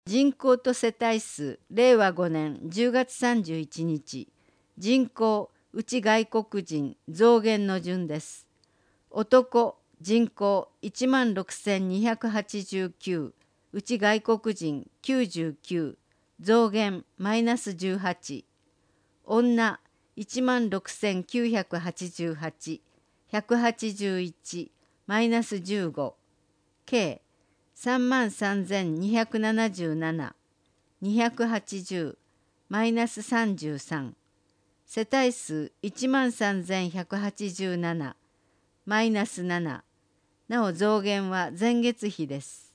人口と世帯数、令和5年10月31日、人口、内外国人、増減の順です。男、人口16,289、内外国人99、増減マイナス18。女、16,988、181、マイナス15。計33,277、280、マイナス33。世帯数13,187、マイナス7。なお増減は前月比です。